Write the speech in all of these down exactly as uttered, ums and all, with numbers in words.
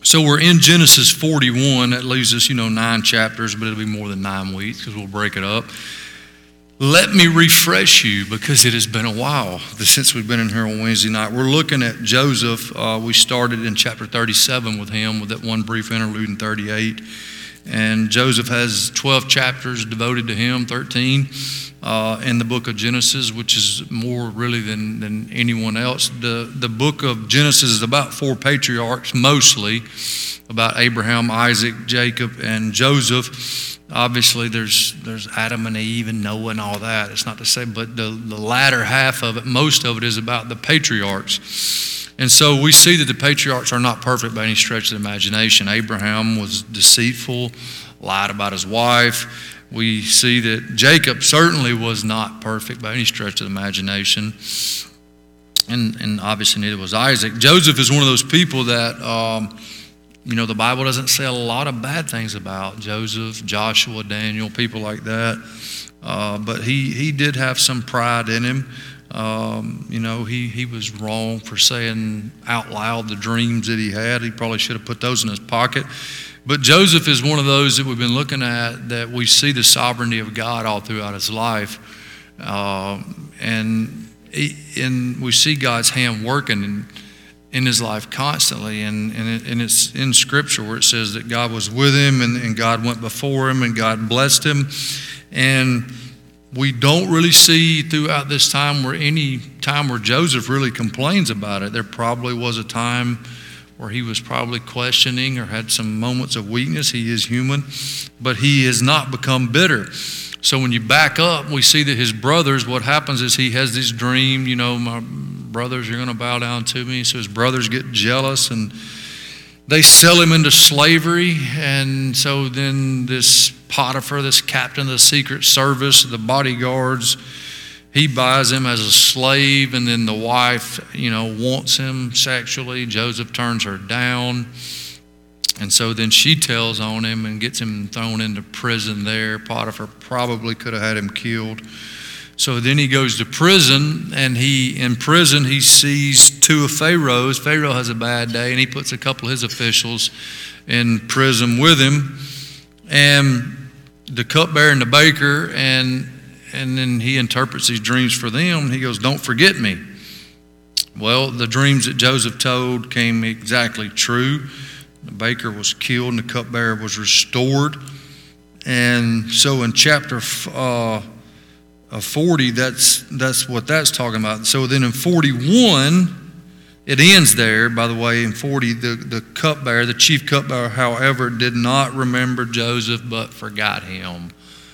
So we're in Genesis forty-one. That leaves us, you know, nine chapters, but it'll be more than nine weeks because we'll break it up. Let me refresh you because it has been a while since we've been in here on Wednesday night. We're looking at Joseph. Uh, we started in chapter thirty-seven with him with that one brief interlude in thirty-eight. And Joseph has twelve chapters devoted to him, thirteen uh, in the book of Genesis, which is more really than, than anyone else. The, the book of Genesis is about four patriarchs mostly, about Abraham, Isaac, Jacob, and Joseph. Obviously, there's there's Adam and Eve and Noah and all that. It's not to say, but the, the latter half of it, most of it is about the patriarchs. And so we see that the patriarchs are not perfect by any stretch of the imagination. Abraham was deceitful, lied about his wife. We see that Jacob certainly was not perfect by any stretch of the imagination. And, and obviously neither was Isaac. Joseph is one of those people that, um, you know, the Bible doesn't say a lot of bad things about Joseph, Joshua, Daniel, people like that. Uh, but he, he did have some pride in him. Um, you know, he, he was wrong for saying out loud the dreams that he had. He probably should have put those in his pocket. But Joseph is one of those that we've been looking at that we see the sovereignty of God all throughout his life. Uh, and, he, and we see God's hand working in, in his life constantly. And, and, it, and it's in Scripture where it says that God was with him and, and God went before him and God blessed him. And we don't really see throughout this time where any time where Joseph really complains about it. There probably was a time where he was probably questioning or had some moments of weakness. He is human, but he has not become bitter. So when you back up, we see that his brothers, what happens is he has this dream, you know, my brothers are going to bow down to me. So his brothers get jealous and they sell him into slavery. And so then this Potiphar, this captain of the secret service, the bodyguards, he buys him as a slave, and then the wife, you know, wants him sexually. Joseph turns her down. And so then she tells on him and gets him thrown into prison there. Potiphar probably could have had him killed. So then he goes to prison, and he in prison he sees two of Pharaoh's. Pharaoh has a bad day, and he puts a couple of his officials in prison with him. And the cupbearer and the baker, and And then he interprets these dreams for them. He goes, don't forget me. Well, the dreams that Joseph told came exactly true. The baker was killed and the cupbearer was restored. And so in chapter uh, forty, that's that's what that's talking about. So then in forty-one, it ends there, by the way. In forty, the, the cupbearer, the chief cupbearer, however, did not remember Joseph but forgot him.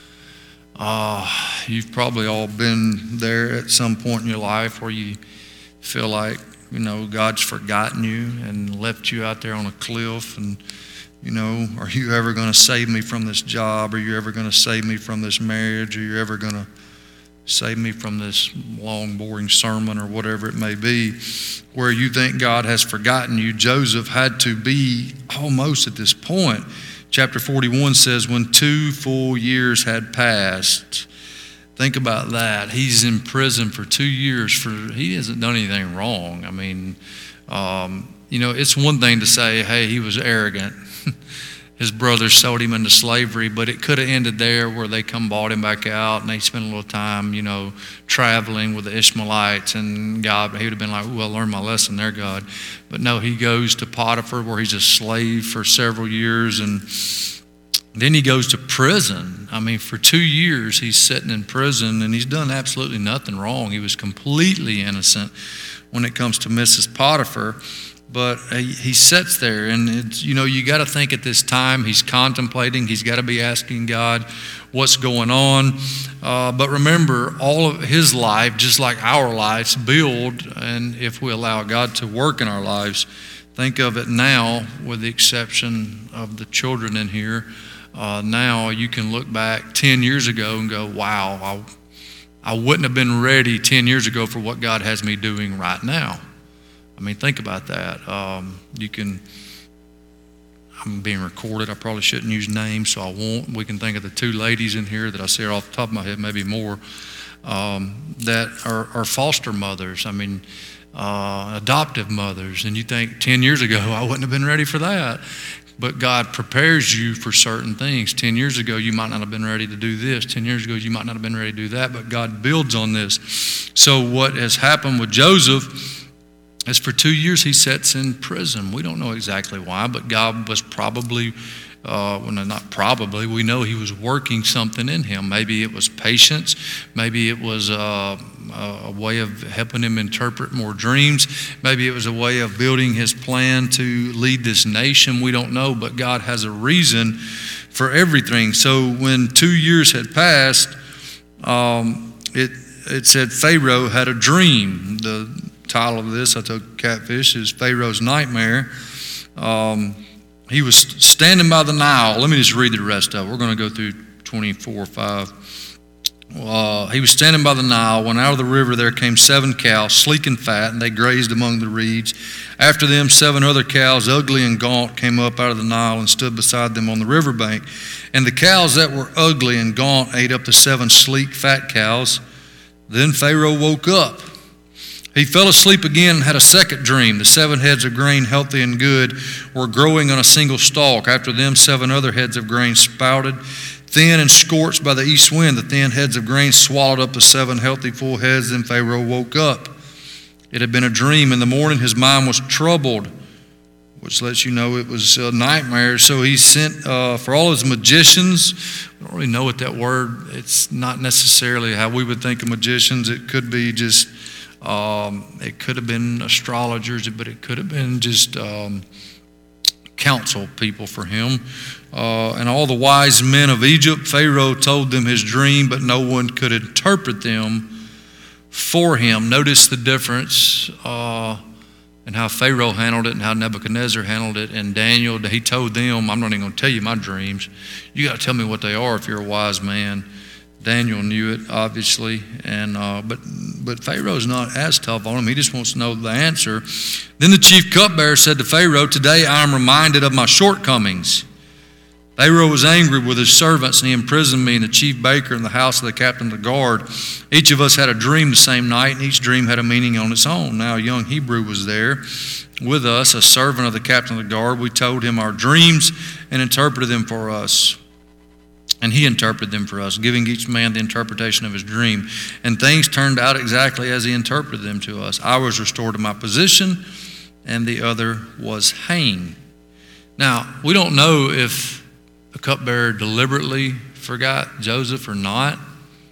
Uh, you've probably all been there at some point in your life where you feel like, you know, God's forgotten you and left you out there on a cliff. And, you know, are you ever going to save me from this job? Are you ever going to save me from this marriage? Are you ever going to save me from this long, boring sermon or whatever it may be? Where you think God has forgotten you. Joseph had to be almost at this point. Chapter forty-one says, when two full years had passed. Think about that. He's in prison for two years. For he hasn't done anything wrong. I mean, um, you know, it's one thing to say, hey, he was arrogant. His brothers sold him into slavery, but it could have ended there where they come bought him back out and they spent a little time, you know, traveling with the Ishmaelites, and God, he would have been like, well, I learned my lesson there, God. But no, he goes to Potiphar where he's a slave for several years, and then he goes to prison. I mean, for two years he's sitting in prison, and he's done absolutely nothing wrong. He was completely innocent when it comes to Missus Potiphar. But he sits there, and it's, you know, you got to think at this time he's contemplating. He's got to be asking God what's going on. Uh, but remember, all of his life, just like our lives, build, and if we allow God to work in our lives, think of it now, with the exception of the children in here. Uh, now you can look back ten years ago and go, wow, I, I wouldn't have been ready ten years ago for what God has me doing right now. I mean, think about that. Um, you can, I'm being recorded. I probably shouldn't use names, so I won't. We can think of the two ladies in here that I see off the top of my head, maybe more. um, that are, are foster mothers. I mean, uh, adoptive mothers. And you think ten years ago, I wouldn't have been ready for that. But God prepares you for certain things. Ten years ago, you might not have been ready to do this. Ten years ago, you might not have been ready to do that. But God builds on this. So what has happened with Joseph is for two years he sits in prison. We don't know exactly why, but God was probably, uh, well, not probably, we know he was working something in him. Maybe it was patience. Maybe it was uh, a way of helping him interpret more dreams. Maybe it was a way of building his plan to lead this nation. We don't know, but God has a reason for everything. So when two years had passed, um, it it said Pharaoh had a dream. The title of this, I told Catfish, is Pharaoh's Nightmare. Um, he was standing by the Nile. Let me just read the rest of it. We're going to go through twenty-four, five. Uh, he was standing by the Nile when out of the river there came seven cows, sleek and fat, and they grazed among the reeds. After them, seven other cows, ugly and gaunt, came up out of the Nile and stood beside them on the riverbank. And the cows that were ugly and gaunt ate up the seven sleek, fat cows. Then Pharaoh woke up. He fell asleep again and had a second dream. The seven heads of grain, healthy and good, were growing on a single stalk. After them, seven other heads of grain sprouted, thin and scorched by the east wind. The thin heads of grain swallowed up the seven healthy full heads. Then Pharaoh woke up. It had been a dream. In the morning, his mind was troubled, which lets you know it was a nightmare. So he sent uh, for all his magicians. I don't really know what that word, it's not necessarily how we would think of magicians. It could be just, um, it could have been astrologers, but it could have been just um, counsel people for him. Uh, and all the wise men of Egypt. Pharaoh told them his dream, but no one could interpret them for him. Notice the difference uh, in how Pharaoh handled it and how Nebuchadnezzar handled it. And Daniel, he told them, I'm not even going to tell you my dreams. You got to tell me what they are if you're a wise man. Daniel knew it, obviously, and uh, but but Pharaoh's not as tough on him. He just wants to know the answer. Then the chief cupbearer said to Pharaoh, today I am reminded of my shortcomings. Pharaoh was angry with his servants, and he imprisoned me and the chief baker in the house of the captain of the guard. Each of us had a dream the same night, and each dream had a meaning on its own. Now a young Hebrew was there with us, a servant of the captain of the guard. We told him our dreams and interpreted them for us. And he interpreted them for us, giving each man the interpretation of his dream. And things turned out exactly as he interpreted them to us. I was restored to my position, and the other was hanged. Now, we don't know if the cupbearer deliberately forgot Joseph or not.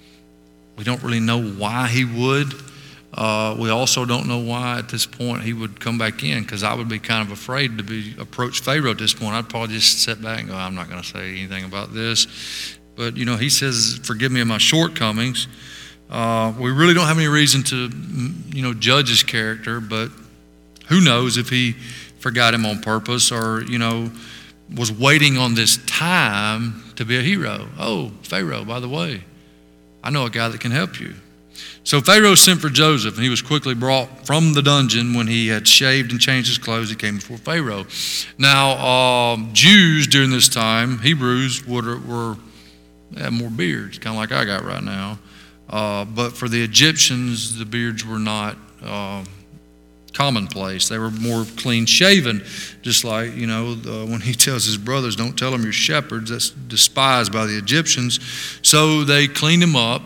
We don't really know why he would. Uh, we also don't know why at this point he would come back in, because I would be kind of afraid to be approach Pharaoh at this point. I'd probably just sit back and go, I'm not going to say anything about this. But, you know, he says, forgive me of my shortcomings. Uh, we really don't have any reason to, you know, judge his character, but who knows if he forgot him on purpose or, you know, was waiting on this time to be a hero. Oh, Pharaoh, by the way, I know a guy that can help you. So Pharaoh sent for Joseph, and he was quickly brought from the dungeon. When he had shaved and changed his clothes, he came before Pharaoh. Now, uh, Jews during this time, Hebrews, would, were had more beards, kind of like I got right now. Uh, but for the Egyptians, the beards were not uh, commonplace. They were more clean-shaven, just like, you know, uh, when he tells his brothers, don't tell them you're shepherds. That's despised by the Egyptians. So they cleaned him up.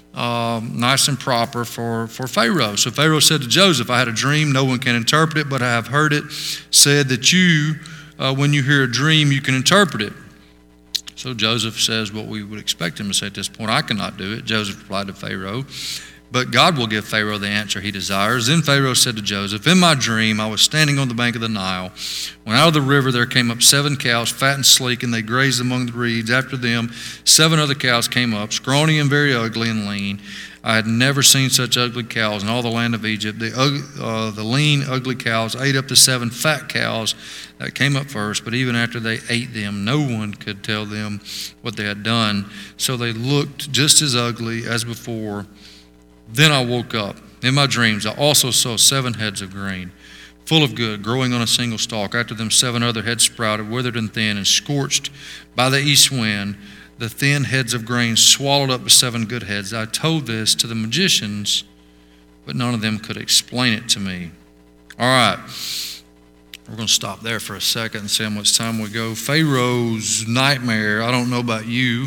Um, nice and proper for, for Pharaoh. So Pharaoh said to Joseph, I had a dream, no one can interpret it, but I have heard it said that you, uh, when you hear a dream, you can interpret it. So Joseph says what we would expect him to say at this point, I cannot do it. Joseph replied to Pharaoh, but God will give Pharaoh the answer he desires. Then Pharaoh said to Joseph, in my dream I was standing on the bank of the Nile. When out of the river there came up seven cows, fat and sleek, and they grazed among the reeds. After them, seven other cows came up, scrawny and very ugly and lean. I had never seen such ugly cows in all the land of Egypt. The, uh, the lean, ugly cows ate up the seven fat cows that came up first, but even after they ate them, no one could tell them what they had done. So they looked just as ugly as before. Then I woke up. In my dreams, I also saw seven heads of grain, full of good, growing on a single stalk. After them, seven other heads sprouted, withered and thin, and scorched by the east wind. the thin heads of grain swallowed up the seven good heads. I told this to the magicians, but none of them could explain it to me. All right. We're going to stop there for a second and see how much time we go. Pharaoh's nightmare. I don't know about you.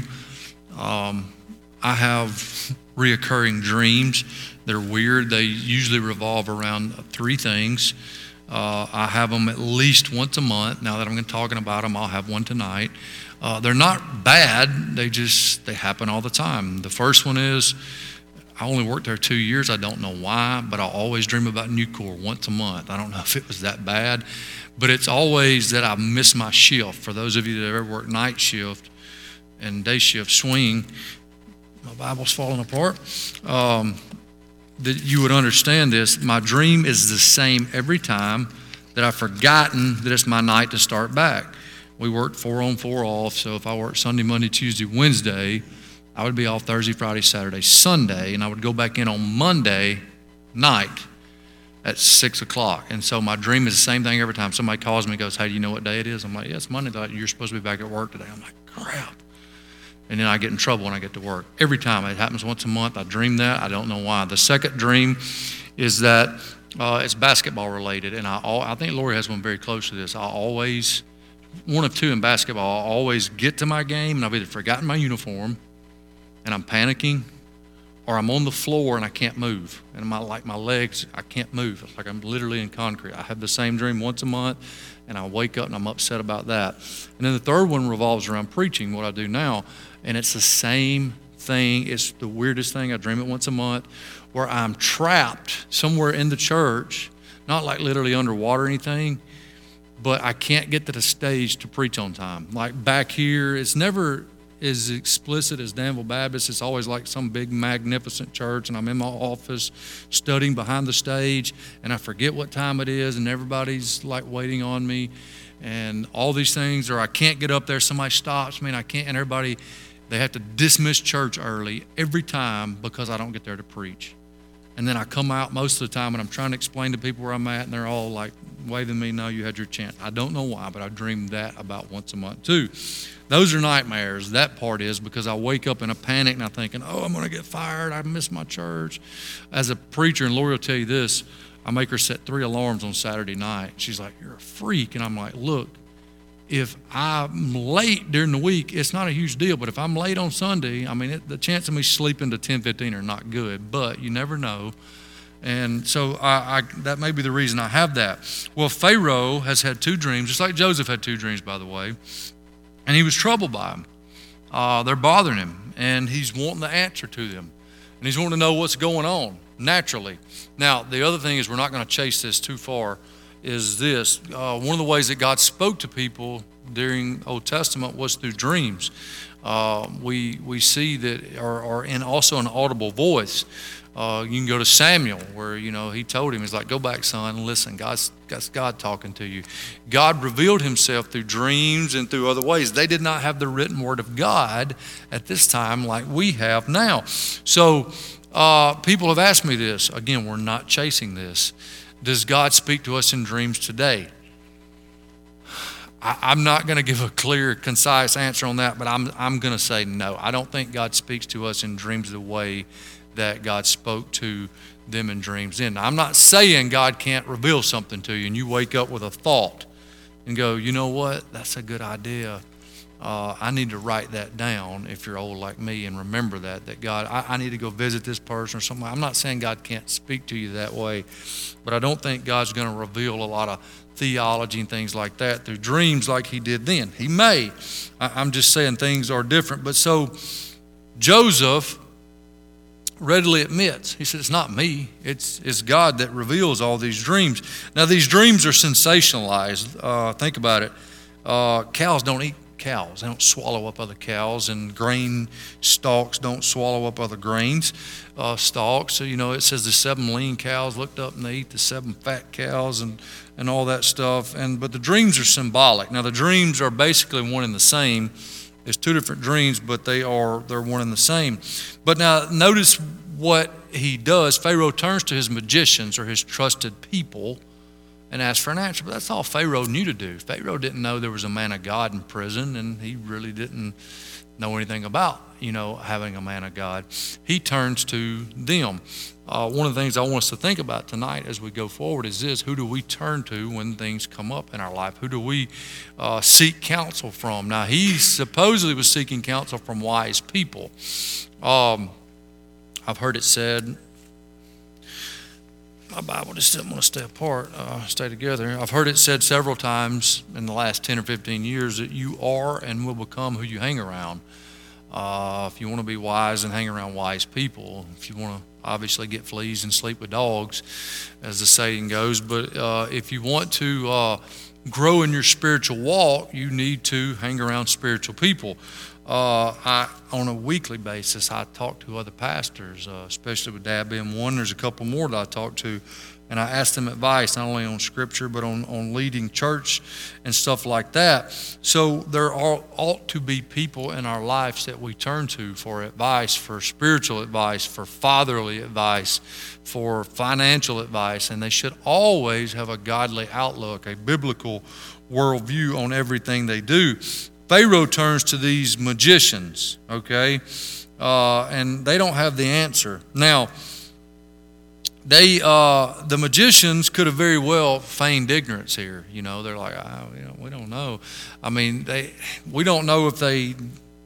Um, I have reoccurring dreams. They're weird. They usually revolve around three things. Uh, I have them at least once a month. Now that I'm talking about them, I'll have one tonight. Uh, they're not bad. They just, they happen all the time. The first one is, I only worked there two years. I don't know why, but I always dream about Nucor once a month. I don't know if it was that bad, but it's always that I miss my shift. For those of you that ever work night shift and day shift swing, my Bible's falling apart, um, that you would understand this. My dream is the same every time, that I've forgotten that it's my night to start back. We worked four on, four off, so if I worked Sunday, Monday, Tuesday, Wednesday, I would be off Thursday, Friday, Saturday, Sunday, and I would go back in on Monday night at six o'clock. And so my dream is the same thing every time. Somebody calls me and goes, hey, do you know what day it is? I'm like, yeah, it's Monday. Like, you're supposed to be back at work today. I'm like, crap. And then I get in trouble when I get to work. Every time. It happens once a month. I dream that. I don't know why. The second dream is that uh, it's basketball related. And I, I think Lori has one very close to this. I always, one of two in basketball, I always get to my game and I've either forgotten my uniform and I'm panicking, or I'm on the floor and I can't move. And my like my legs, I can't move. It's like I'm literally in concrete. I have the same dream once a month, and I wake up and I'm upset about that. And then the third one revolves around preaching, what I do now, and it's the same thing. It's the weirdest thing. I dream it once a month, where I'm trapped somewhere in the church, not like literally underwater or anything, but I can't get to the stage to preach on time. Like back here, it's never as explicit as Danville Baptist. It's always like some big magnificent church, and I'm in my office studying behind the stage, and I forget what time it is, and everybody's like waiting on me, and all these things, or I can't get up there, somebody stops me, and I can't, and everybody, they have to dismiss church early every time because I don't get there to preach. And then I come out most of the time, and I'm trying to explain to people where I'm at, and they're all like waving me, no, you had your chance. I don't know why, but I dream that about once a month too. Those are nightmares. That part is because I wake up in a panic and I'm thinking, oh, I'm going to get fired. I miss my church. As a preacher, and Lori will tell you this, I make her set three alarms on Saturday night. She's like, you're a freak. And I'm like, look, if I'm late during the week, it's not a huge deal. But if I'm late on Sunday, I mean, it, the chance of me sleeping to ten fifteen are not good. But you never know. And so I, I, that may be the reason I have that. Well, Pharaoh has had two dreams, just like Joseph had two dreams, by the way. And he was troubled by them. Uh, they're bothering him, and he's wanting the answer to them. And he's wanting to know what's going on, naturally. Now, the other thing is, we're not going to chase this too far, is this. Uh, one of the ways that God spoke to people during Old Testament was through dreams. Uh, we we see that, or, or in also an audible voice. Uh, you can go to Samuel, where, you know, he told him, he's like, go back, son, listen, God's, God's God talking to you. God revealed himself through dreams and through other ways. They did not have the written word of God at this time like we have now. So uh, people have asked me this. Again, we're not chasing this. Does God speak to us in dreams today? I, I'm not going to give a clear, concise answer on that, but I'm, I'm going to say no. I don't think God speaks to us in dreams the way that God spoke to them in dreams. And I'm not saying God can't reveal something to you and you wake up with a thought and go, you know what, that's a good idea. Uh, I need to write that down if you're old like me and remember that, that God, I, I need to go visit this person or something. I'm not saying God can't speak to you that way, but I don't think God's going to reveal a lot of theology and things like that through dreams like he did then. He may. I, I'm just saying things are different. But so Joseph readily admits, he said, it's not me, it's, it's God that reveals all these dreams. Now, these dreams are sensationalized. Uh, think about it. Uh, cows don't eat cows. They don't swallow up other cows, and grain stalks don't swallow up other grains uh, stalks. So, you know, it says the seven lean cows looked up and they eat the seven fat cows and, and all that stuff. And but the dreams are symbolic. Now, the dreams are basically one and the same. It's two different dreams, but they are, they're one and the same. But now notice what he does. Pharaoh turns to his magicians or his trusted people and asks for an answer. But that's all Pharaoh knew to do. Pharaoh didn't know there was a man of God in prison, and he really didn't know anything about, you know, having a man of God. He turns to them. Uh, one of the things I want us to think about tonight as we go forward is this: who do we turn to when things come up in our life? Who do we uh, seek counsel from? Now, he supposedly was seeking counsel from wise people. Um, I've heard it said, my Bible just didn't want to stay apart, uh, stay together. I've heard it said several times in the last ten or fifteen years that you are and will become who you hang around. Uh, if you want to be wise, and hang around wise people. If you want to obviously get fleas and sleep with dogs, as the saying goes. But uh, if you want to uh, grow in your spiritual walk, you need to hang around spiritual people. Uh, I, on a weekly basis, I talk to other pastors, uh, especially with Dad being one. There's a couple more that I talk to, and I ask them advice, not only on Scripture, but on, on leading church and stuff like that. So there are, ought to be people in our lives that we turn to for advice, for spiritual advice, for fatherly advice, for financial advice, and they should always have a godly outlook, a biblical worldview on everything they do. Pharaoh turns to these magicians, okay, uh, and they don't have the answer. Now, they, uh, the magicians could have very well feigned ignorance here. You know, they're like, oh, you know, we don't know. I mean, they, we don't know if they,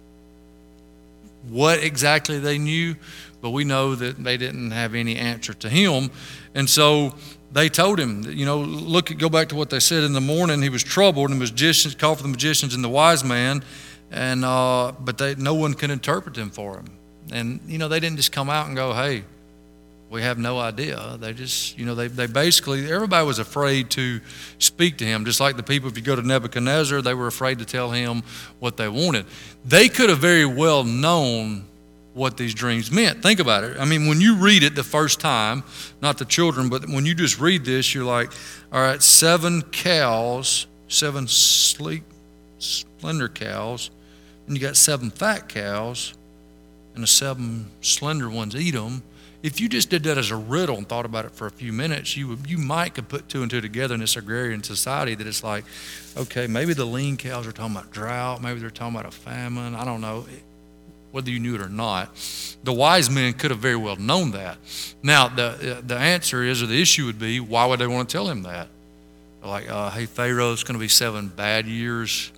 what exactly they knew, but we know that they didn't have any answer to him, and so they told him, you know, look, go back to what they said in the morning. He was troubled, and the magicians called for the magicians and the wise man, and uh, but they, no one could interpret them for him. And you know, they didn't just come out and go, "Hey, we have no idea." They just, you know, they they basically, everybody was afraid to speak to him. Just like the people, if you go to Nebuchadnezzar, they were afraid to tell him what they wanted. They could have very well known what these dreams meant. Think about it. I mean, when you read it the first time, not the children, but when you just read this, you're like, all right, seven cows, seven sleek, slender cows, and you got seven fat cows, and the seven slender ones eat them. If you just did that as a riddle and thought about it for a few minutes, you would, you might could put two and two together in this agrarian society that it's like, okay, maybe the lean cows are talking about drought, maybe they're talking about a famine, I don't know. Whether you knew it or not, the wise men could have very well known that. Now, the the answer is, or the issue would be, why would they want to tell him that? Like, uh, hey, Pharaoh, it's going to be seven bad years,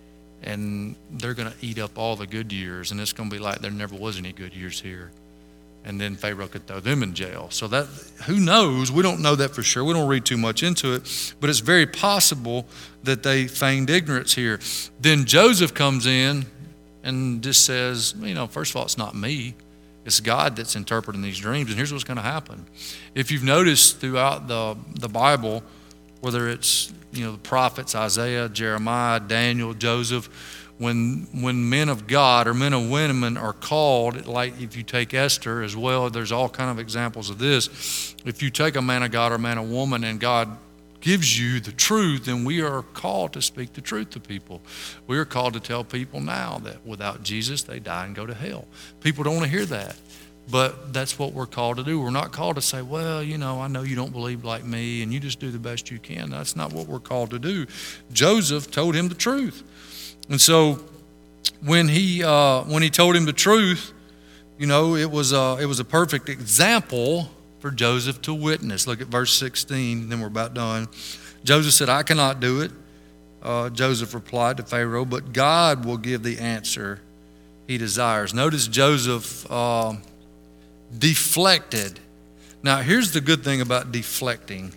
and they're going to eat up all the good years, and it's going to be like there never was any good years here. And then Pharaoh could throw them in jail. So that, who knows? We don't know that for sure. We don't read too much into it, but it's very possible that they feigned ignorance here. Then Joseph comes in and just says, you know, first of all, it's not me. It's God that's interpreting these dreams. And here's what's going to happen. If you've noticed throughout the, the Bible, whether it's, you know, the prophets, Isaiah, Jeremiah, Daniel, Joseph, when when men of God or men of women are called, like if you take Esther as well, there's all kind of examples of this. If you take a man of God or a man of woman and God gives you the truth, then we are called to speak the truth to people. We are called to tell people now that without Jesus, they die and go to hell. People don't want to hear that, but that's what we're called to do. We're not called to say, well, you know, I know you don't believe like me, and you just do the best you can. That's not what we're called to do. Joseph told him the truth. And so when he uh, when he told him the truth, you know, it was, uh, it was a perfect example for Joseph to witness. Look at verse sixteen, and then we're about done. Joseph said, I cannot do it. Uh, Joseph replied to Pharaoh, but God will give the answer he desires. Notice Joseph uh, deflected. Now, here's the good thing about deflecting,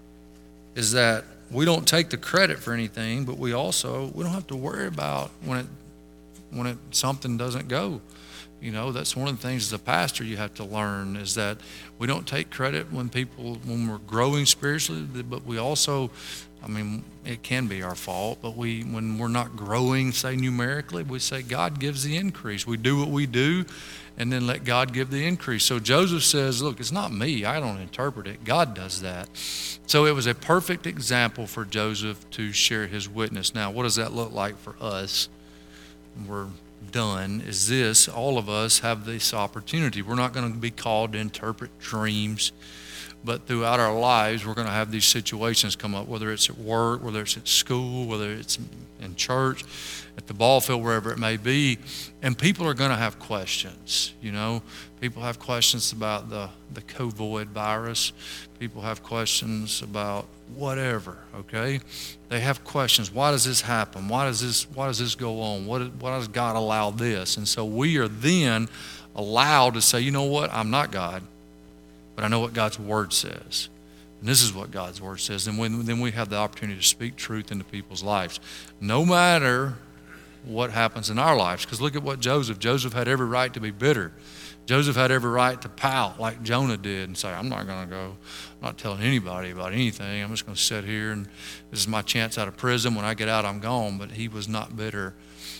is that we don't take the credit for anything, but we also, we don't have to worry about when it when it something doesn't go. You know, that's one of the things as a pastor you have to learn, is that we don't take credit when people, when we're growing spiritually, but we also, I mean, it can be our fault, but we, when we're not growing, say numerically, we say God gives the increase. We do what we do and then let God give the increase. So Joseph says, look, it's not me. I don't interpret it. God does that. So it was a perfect example for Joseph to share his witness. Now, what does that look like for us? We're done is this: all of us have this opportunity. We're not going to be called to interpret dreams, but throughout our lives, we're going to have these situations come up, whether it's at work, whether it's at school, whether it's in church, at the ball field, wherever it may be. And people are going to have questions, you know. People have questions about the, the COVID virus. People have questions about whatever, okay? They have questions. Why does this happen? Why does this, why does this go on? What, why does God allow this? And so we are then allowed to say, you know what, I'm not God, but I know what God's Word says. And this is what God's Word says. And when, then we have the opportunity to speak truth into people's lives, no matter what happens in our lives. Because look at what Joseph, Joseph had every right to be bitter. Joseph had every right to pout like Jonah did and say, I'm not going to go, I'm not telling anybody about anything. I'm just going to sit here, and this is my chance out of prison. When I get out, I'm gone. But he was not bitter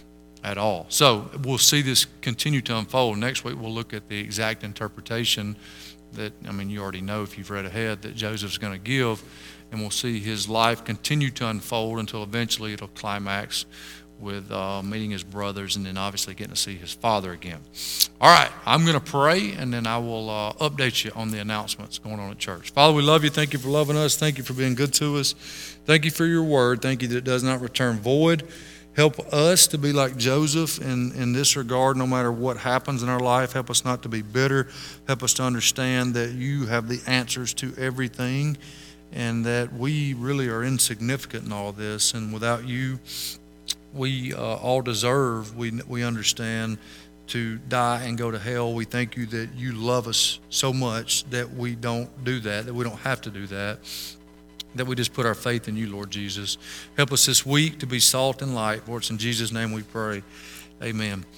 at all. So we'll see this continue to unfold. Next week, we'll look at the exact interpretation that, I mean, you already know if you've read ahead, that Joseph's going to give. And we'll see his life continue to unfold until eventually it'll climax with uh, meeting his brothers, and then obviously getting to see his father again. All right, I'm going to pray, and then I will uh, update you on the announcements going on at church. Father, we love you. Thank you for loving us. Thank you for being good to us. Thank you for your word. Thank you that it does not return void. Help us to be like Joseph in, in this regard, no matter what happens in our life. Help us not to be bitter. Help us to understand that you have the answers to everything, and that we really are insignificant in all this, and without you, we uh, all deserve, we we understand, to die and go to hell. We thank you that you love us so much that we don't do that, that we don't have to do that, that we just put our faith in you, Lord Jesus. Help us this week to be salt and light. For it's in Jesus' name we pray. Amen.